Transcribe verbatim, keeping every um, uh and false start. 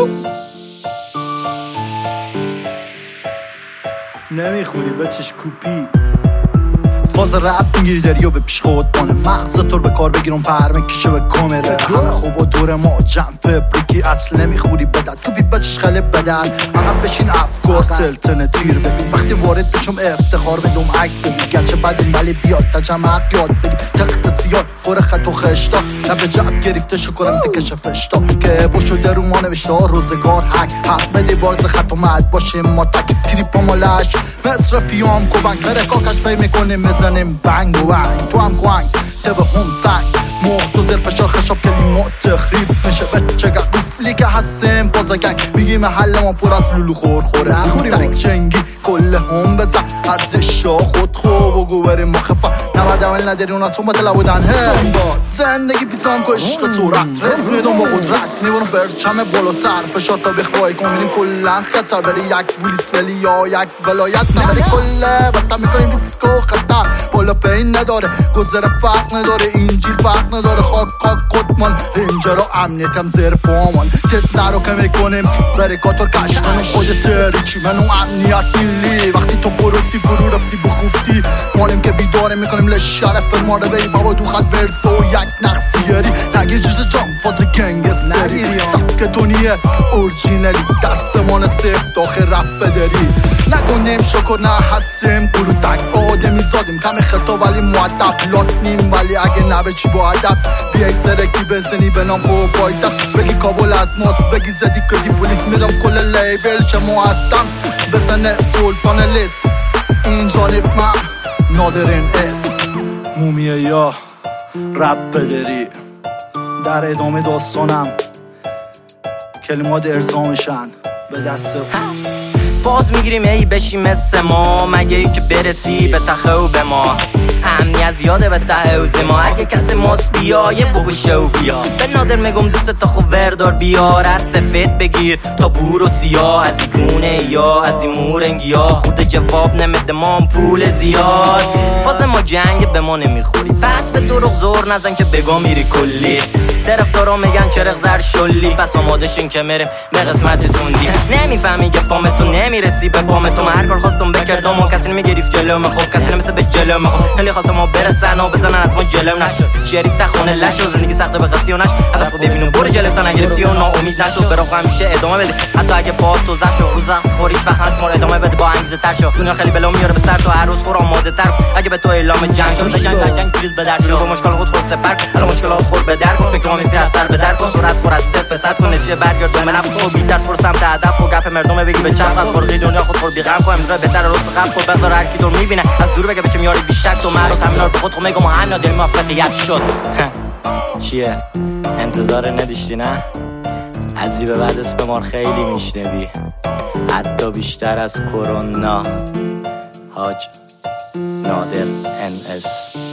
نمیخوری بچش کوپی فاز رپ میگیری داری و به پیش خود بانه مغز طور به کار بگیرم پرمه کشه به کامره همه خوب و دور ما جمع فبریکی اصل نمیخوری بدن کوپی بچش خله بدن عقب بشین افکار سلطنه تیر ببین وقتی وارد بشم افتخار بدم عکس ببین گرچه بدیم ولی بیاد تجمع یاد بدیم تخت سیاد پر خط و خشتا لب جعب گرفته شکرم تکش فشتا که باشو در رو ما نوشته روزگار حق حق بده باز خط و مد باشه ما تک تریپا مالش مصرفیام کوبنگ بره کاکش پی میکنه مزنیم بنگ و بنگ تو هم کوانگ تبه هم سنگ مخت و زر فشار خشاب کلیمات تخریب میشه بچه گفلی که هستیم فازا گنگ میگی محل ما پر از لولو خور خوره تک جنگی کل هم بزن از اشا خود خوب و گو بریم مخفا نمرد اول نداری اونا صنبت لبودن زندگی پیسان که عشق صورت رس میدون با قدرت میبونم برچم بالاتر فشار تا بخواه کن میریم کلن خطر بری یک ولیس ولی یا یک ولایت نبری کله وقتا میکنیم دیسکو خطر بالا پین نداره گذر فرق نداره اینجیل فرق نداره خاک خاک کتمان رنجر و امنیت هم زیر پامان تست نرو که میکنیم بریکاتور کشتنم خود تریچی منو امنیت میلی وقتی تو بروتی فرو رفتی بخوفتی مانیم که بیداره میکنیم لشرف ماره بی بابا دو خط ورس و یک نقصیاری نگی جز جام فاز گنگ سری سبکتونیه اورجینالی دستمان سفت آخر رپ بداری نکنیم شکر نه هستیم گروه تک آدمی زادیم کم خطا ولی معدب لات نیم ولی اگه نبه چی با عدب بیای سرکی بنزنی به نام خوب بایدب بگی کابل از ماست بگی زدی کدی پولیس میدم کل لیبل چه ما هستم بزنه سلطان لیست این جانب من نادرین اس مومیه یا رپ بداری در ادامه داستانم کلمات ارزامشن به دست فاز میگیریم ای بشی مثل ما مگه ای که برسی به تخه و به ما امنیت زیاده به ته اوزه ما اگه کسی ماست بیا یه بگو شو بیا به نادر میگم دوست تا خوب وردار بیار از سفید بگیر تا بور و سیاه از این گونه یا از این مورنگی ها خود جواب نمیده ما پول زیاد فاز ما جنگ به ما نمیخوری پس به دروغ زور نزن که بگا میری کلی طرفدارا میگن چرق زر شلی پس آماده شین که میریم به قسمت توندی نمیفهمی که پامتون نمیرسی به پامتون هر کار خواستم بکردم و کسی نمیگرفت جلوم خوب کسی نمیسه به جلوم خوب خیلی خواستم ما برسن و بزنن از ما جلو نشد شریک تخونه لش و زندگی سخته به قصی و نش هدف رو ببینم برو جلو تا نگرفتی و ناامید نشو برو همیشه ادامه بده حتی اگه پاس تو زخ شو روز سخت خوری فهمت ما ادامه بده با انگیزه تر شو دنیا خیلی بلا میاره به سر تو هر روز خور آماده تر اگه به تو اعلام جنگ شد جنگ در جنگ چیز به در شو با مشکل خود خود سپر الان مشکلات خور به در کن فکر ما میفری از سر به در کن سرعت پر از صفر صد کن نتیجه برگرد به من تو بیشتر فرصت سمت هدف و گپ مردم بگی به چرخ از خورقی دنیا خود خور بی غم کنم میره بهتر روز قبل خود بذار هر کی دور میبینه از دور بگه بچه میاری بیشتر تو معروف همینا رو خود خود میگم همین دل موفقیت شد چیه انتظار نداشتی نه از این به بعد اسم ما خیلی میشنوی حتی بیشتر از کرونا حاج نادر ان اس